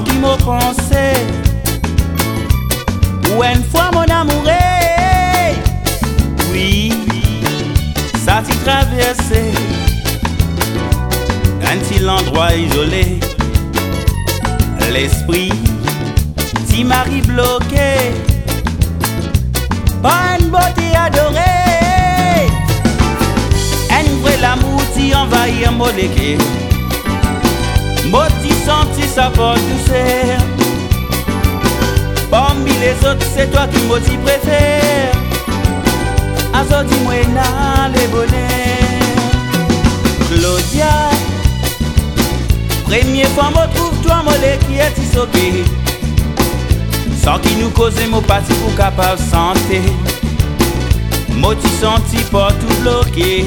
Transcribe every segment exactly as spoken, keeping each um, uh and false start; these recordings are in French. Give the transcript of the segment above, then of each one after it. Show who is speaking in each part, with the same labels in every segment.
Speaker 1: qui m'a pensé. Ou une fois mon amour, oui, ça t'y traversé un petit endroit isolé. L'esprit t'y marie bloqué par une beauté adorée. Un vrai l'amour t'y envahit en moléqué. Moi t'y senti sa porte douceur. Parmi les autres, c'est toi qui me t'y préfère. Azo dis-moi na le bonheur. Claudia, première fois me trouve toi molé qui est isoqué. Sans qui nous cause mon parti pour capable santé. Moi t'y senti pas tout bloqué.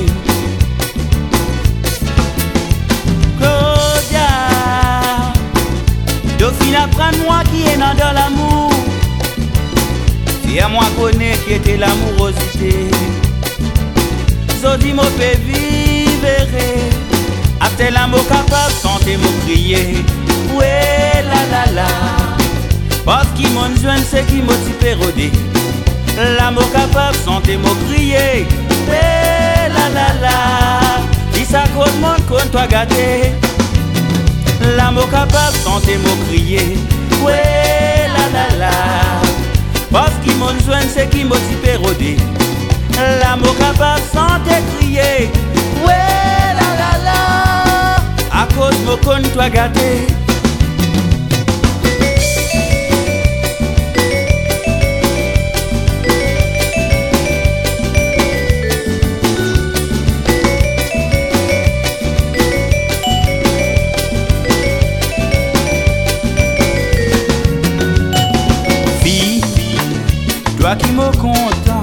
Speaker 1: Claudia, Dauphine apprends-moi qui est dans l'amour. Si à moi connaît qui était l'amorosité. Zodi mo peut vivre. Après l'amour capable santé mo crier. Ouais la la la. Parce qu'il m'en joint c'est qui m'a typé rodé. L'amour capable santé mo crier. Ouais la la la. Si ça cause mon compte toi gâté. L'amour capable santé mo crier. Ouais la la la. Parce qu'il m'en joint c'est qui m'a typé rodé. L'amour capable santé crier. Ouais la la la. À cause mo compte toi gâté. Toi qui me content,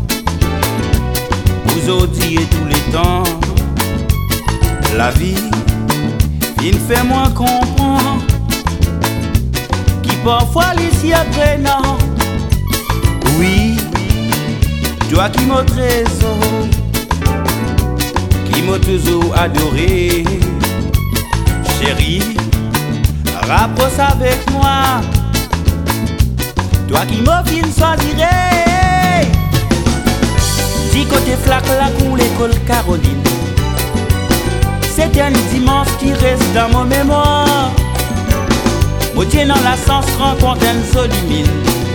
Speaker 1: aujourd'hui et tous les temps, la vie, il fait moi comprendre, qui parfois l'ici après non. Oui, toi qui me trésor, qui m'a toujours adoré, chérie, rapproche avec moi. Toi qui m'as vu choisirais. Dis côté flaque la cour l'école Caroline. C'est un dimanche qui reste dans mon mémoire. Moi tiens dans la sens rencontre un solimine.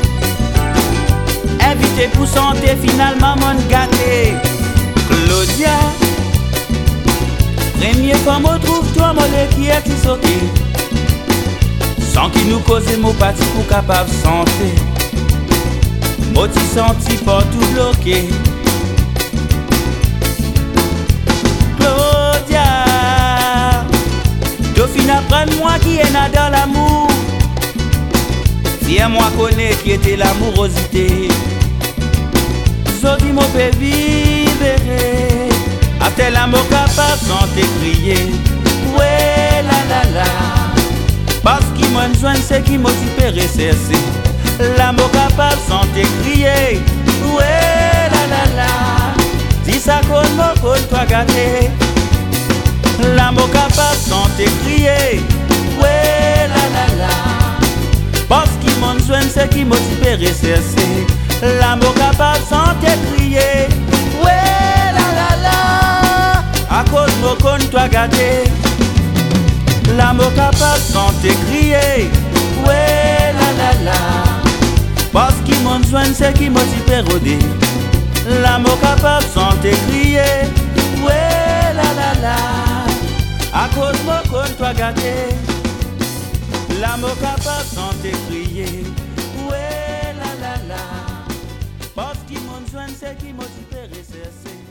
Speaker 1: Invité pour santé finalement mon gâté. Claudia, première fois me trouve toi mon qui est isoqué. Sans qui nous cause mon parti pour capable santé. Moi t'y senti pas tout bloqué. Claudia, Dauphine apprends-moi qui est dans l'amour. Si à moi connaît qui était l'amorosité. Zodi mon peut vivre. Après l'amour capable santé crier. Ouais la la la. Parce qu'il m'a joint c'est qui m'a typé cessé. L'amour capable santé crier. Ouais la la la. Si ça cause mon cause toi gâté. L'amour capable santé crier. Ouais la la la. Parce qu'il m'a joint c'est qui m'a typé cessé. L'amour capable santé crier. Ouais la la la. À cause mon cause toi gâté. L'amour capable santé crier. Ouais la la la. Parce qu'il m'en joint c'est qui m'a typé rodé. L'amour capable santé crier. Ouais la la la. À cause mon compte toi gâté. L'amour capable santé crier. Ouais la la la. Parce qu'il m'en joint c'est qui m'a typé recessé.